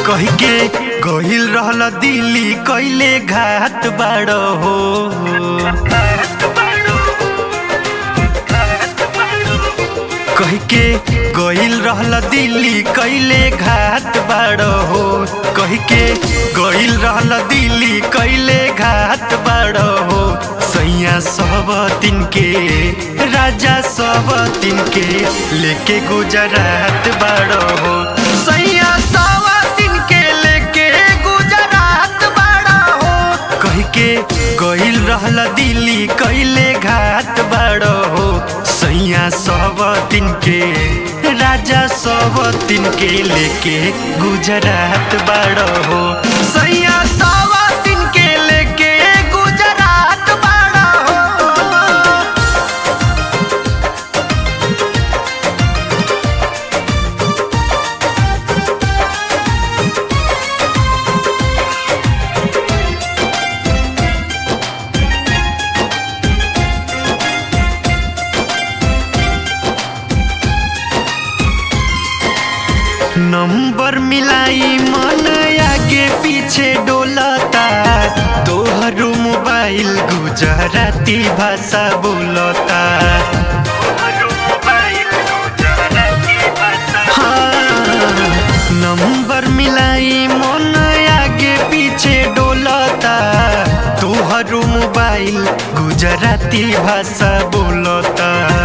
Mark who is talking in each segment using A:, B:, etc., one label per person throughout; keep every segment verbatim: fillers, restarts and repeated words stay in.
A: कही के गहिल रहल दिल्ली कैले घात बाड़ो हो। कही के गहिल रहल दिल्ली कैले घात बाड़ो हो। कही के गहिल रहल दिल्ली कैले घात बाड़ो हो। सैया सब दिन के राजा सब दिन के लेके गुजरात बाड़ो हो। सैया सब दिन के लेके गुजरात बाड़ो हो। कही के गहिल रहल दिल्ली कैले घात बाड़ो हो। सैया सब दिन के राजा सब दिन के लेके गुजरात बाड़ो हो। सैया सब दिन के लेके गुजरात बाड़ो हो। नंबर मिलाई मन आगे पीछे डोलता। तोहरो मोबाइल गुजराती भाषा बोलता। हाँ, नंबर मिलाई मन आगे पीछे डोलता। तोहरो मोबाइल गुजराती भाषा बोलता।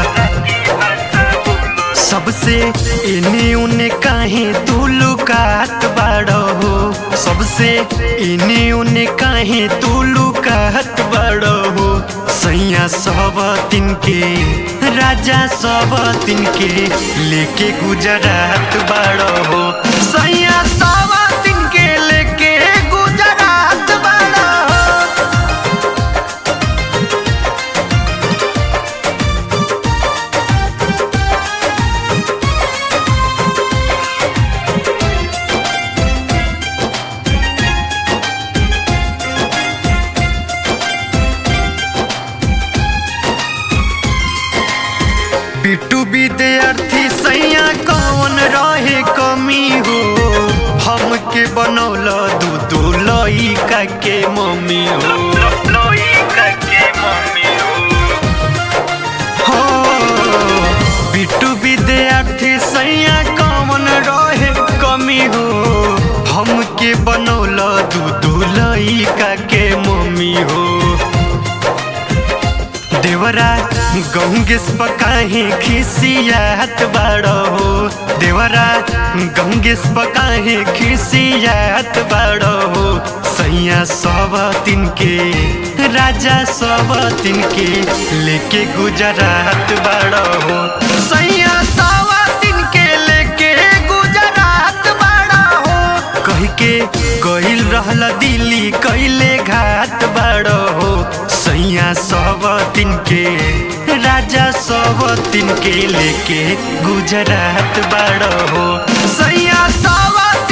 A: सबसे इन्हें उन्हें काहे तू लुकात बाड़ो हो। सबसे इन्हें उन्हें काहे तू लुकात बाड़ो हो। सैया सब दिन के राजा सब दिन के लेके गुजरात बाड़ो हो। सैया सब दिन के लेके गुजरात बाड़ो हो। बिट्टू विद्यार्थी सैया कौन रहे कमी हो। हमके बनौल दू दू लइका के मम्मी हो। हो बिट्टू विद्यार्थी सैया कौन रहे कमी हो। हमके बनौल दू दू लइका के मम्मी हो। देवरा गंगेश पकाहे खिसियात बाड़ो हो। देवरा गंगेश पकाहे खिसियात बाड़ो हो। सैया सब दिन के राजा सब दिन के लेके गुजरात बाड़ो हो। सैया सब दिन के लेके गुजरात बाड़ो हो। कही के गहिल रहल दिल्ली कैले घात बाड़ो हो। सैया सब दिन के राजा सब दिन के लेके गुजरात बाड़ो हो। सैया सब